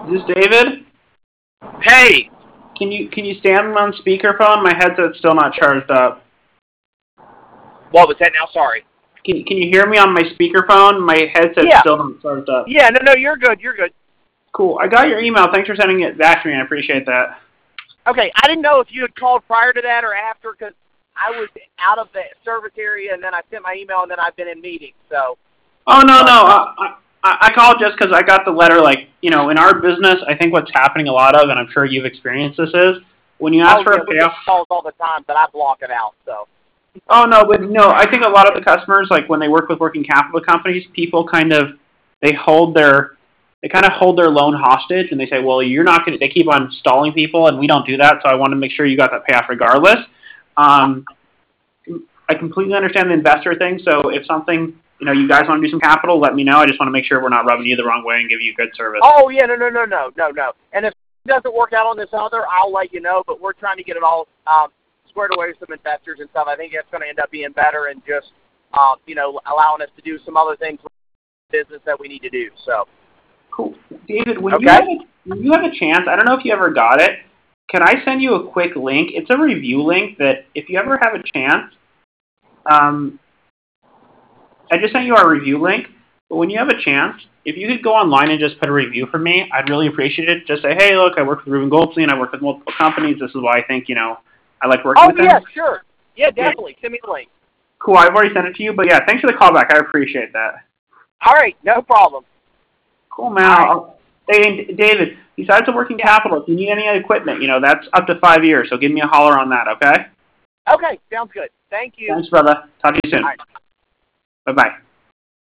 Is this David? Hey, Can you stand on speakerphone? My headset's still not charged up. what was that now? Sorry. Can you hear me on my speakerphone? My headset's Yeah. still not charged up. Yeah, no, you're good. You're good. Cool. I got your email. Thanks for sending it back to me. I appreciate that. Okay, I didn't know if you had called prior to that or after because I was out of the service area and then I sent my email and then I've been in meetings. So. Oh no. I called just because I got the letter. Like, in our business, I think what's happening a lot of, and I'm sure you've experienced this, is when you ask for a We get payoff. calls all the time, but I block it out. So. Oh no, but no, I think a lot of the customers, like when they work with working capital companies, people they kind of hold their loan hostage, and they say, well, you're not going to. They keep on stalling people, and we don't do that. So I want to make sure you got that payoff regardless. I completely understand the investor thing. So if something, you guys want to do some capital, let me know. I just want to make sure we're not rubbing you the wrong way and give you good service. Oh yeah, no. And if it doesn't work out on this other, I'll let you know. But we're trying to get it all squared away with some investors and stuff. I think it's going to end up being better and just allowing us to do some other things with business that we need to do. So. Cool, David. When you have a chance, I don't know if you ever got it. Can I send you a quick link? It's a review link that if you ever have a chance, I just sent you our review link. But when you have a chance, if you could go online and just put a review for me, I'd really appreciate it. Just say, hey, look, I work with Ruben Goldstein. I work with multiple companies. This is why I think, I like working with them. Oh, yeah, sure. Yeah, definitely. Send me the link. Cool. I've already sent it to you. But, yeah, thanks for the call back. I appreciate that. All right. No problem. Cool, man. Right. Hey, David, besides the working capital, if you need any equipment, that's up to 5 years. So give me a holler on that, okay? Okay. Sounds good. Thank you. Thanks, brother. Talk to you soon. All right. Bye-bye.